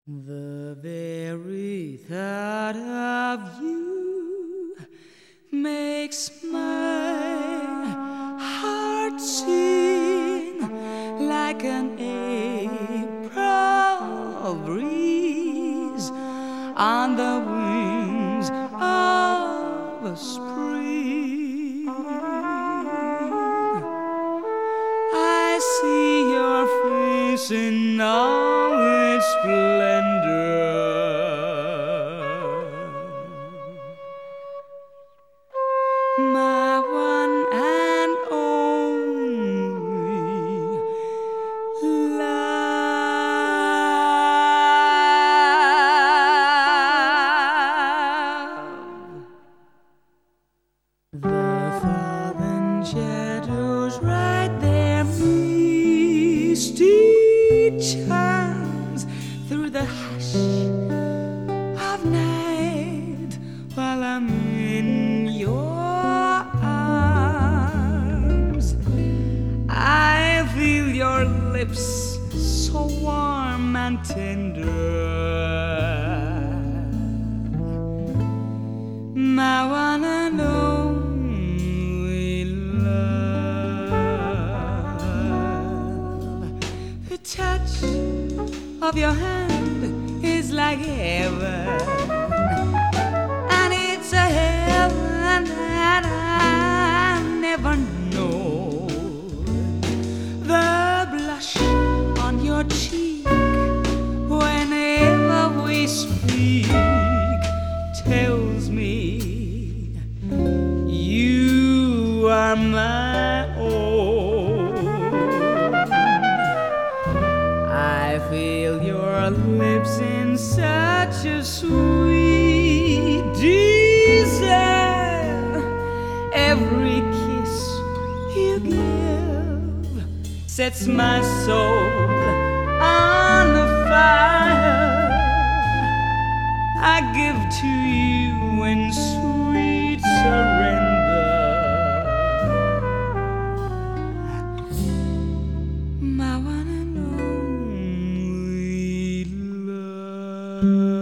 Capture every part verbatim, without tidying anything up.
The very thought of you makes my heart sing like an April breeze on the wings of a spring. I see your face in all its splendor. My one and only love. The fallen shadows ride their misty charms through the hush of night while I'm in your arms. I feel your lips so warm and tender. My one and only love. The touch of your hand is like heaven, and it's a heaven that I never know. The blush on your cheek whenever we speak tells me you are my own. I feel your lips in such a sweet desire. Every kiss you give sets my soul on fire. I give to you in sweet surrender. My one and only love.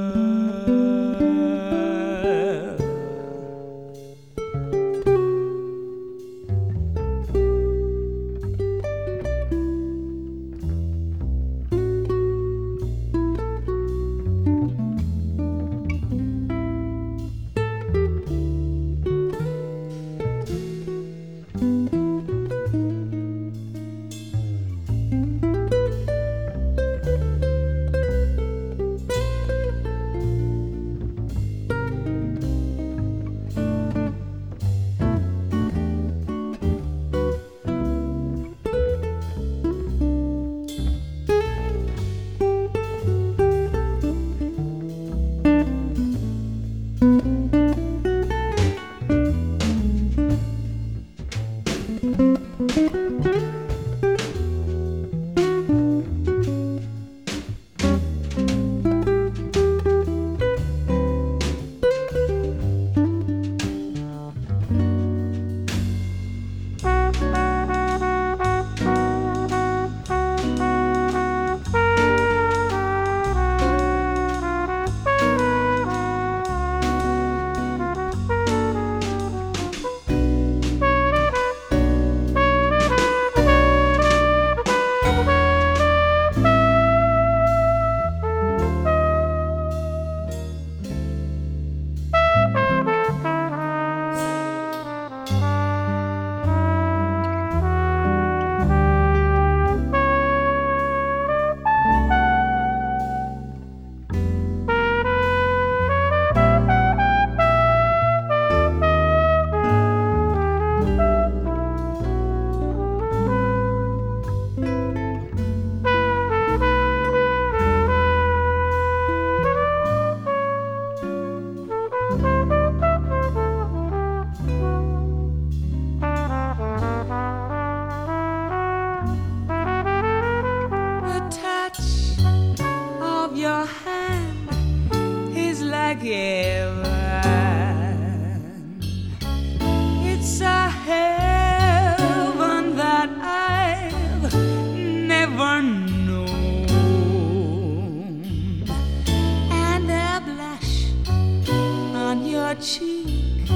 cheek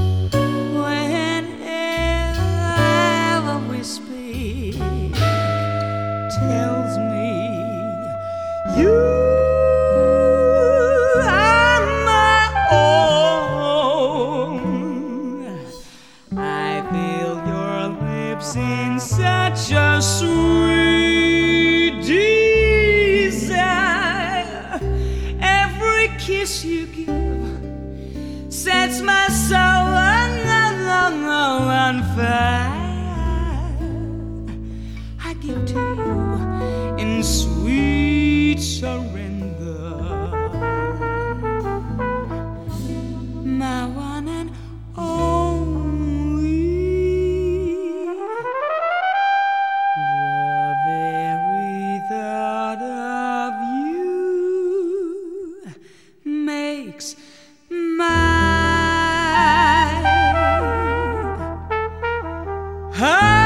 whenever we speak tells me you are my own. I feel your lips in such a sweet desire. Every kiss you give sets my soul on, on, on, on fire. I give to you in sweet surrender, my one and only. The very thought of you makes my heart